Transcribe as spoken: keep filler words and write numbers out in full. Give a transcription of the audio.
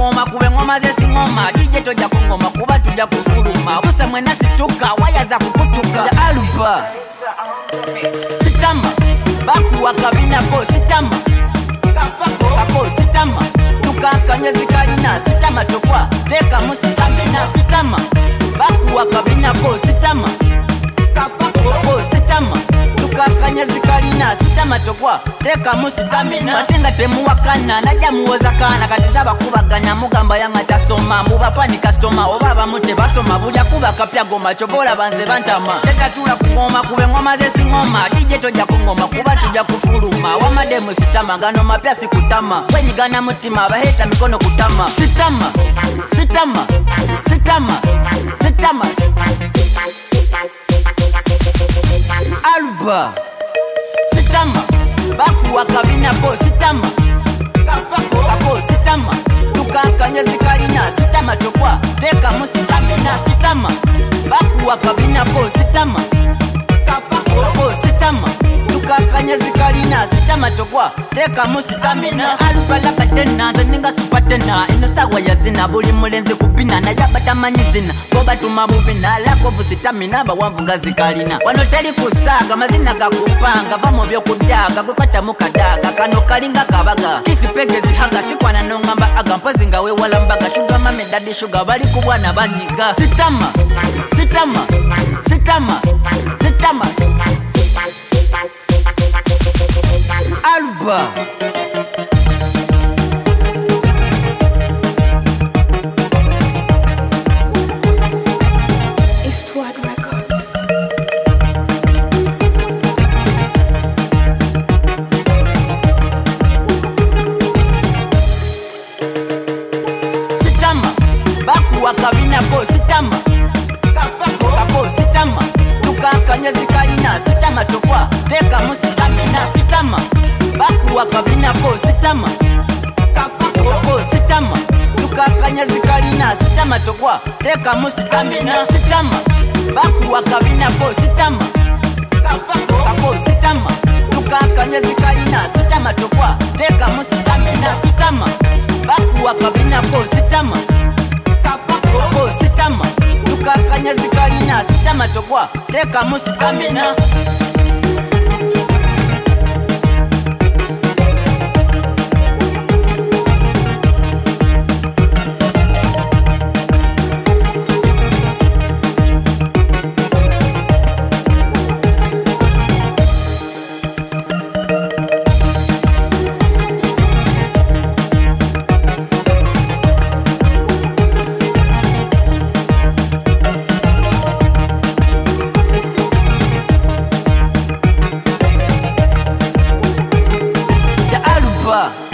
kukoma kube ngoma zesingoma D J toja kungoma kuba tuja kufuruma kusa mwena situka waya za kukutuka ya aluba sitama baku wakabina ko sitama kafako kako sitama tukakanye zikalina sitama tokwa teka musitamina sitama baku wakabina ko sitama kafako ko sitama tukakanye zikalina sitama tokwa teka musitamina basenga temu wakana naja muwoza kana katizaba kubaganya mugamba yanga tasoma mubafani customer obaba mute basoma bulya kuba kapya goma chobola banze bantama teka tula kungoma kube ngoma zesingoma D J toja kungoma kuba tuja kufuruma wamademu sitama gano mapya sikutama wenyigana mutima baheta mikono kutama sitama sitama sitama sitama aluba sitama baku wakabina ko sitama kafako kako sitama tukakanye zikalina sitama tokwa teka musitamina sitama baku wakabina ko sitama kafako kako sitama tukakanye zikalina sitama tokwa teka musitamina aluba lakatena zeninga supatena ino sawa ya zina buli mulenzi kupina na jabata manyizina koba tumabubina lako busitamina bawamvuga zikalina wanoteli kusaga mazina kakupanga vamo vyo kudaga kwekata mukadaga kano kalinga kabaga kisipege zihaga sikwana nongamba aga mpozi ngawe wala mbaga shuga mame dadi shuga bali kubwana banyiga sitama sitama sitama sitama aluba wakabina ko sitama kafako kako sitama tukakanye zikalina sitama tokwa teka musitamina sitama baku wakabina ko sitama kafako kako sitama tukakanye zikalina sitama tokwa teka musitamina sitama baku wakabina ko sitama kafako kako sitama tukakanye zikalina sitama tokwa teka musitamina sitama baku wakabina ko sitama ko sitama tukakanye zikalina sitama tokwa teka musitamina ya aluba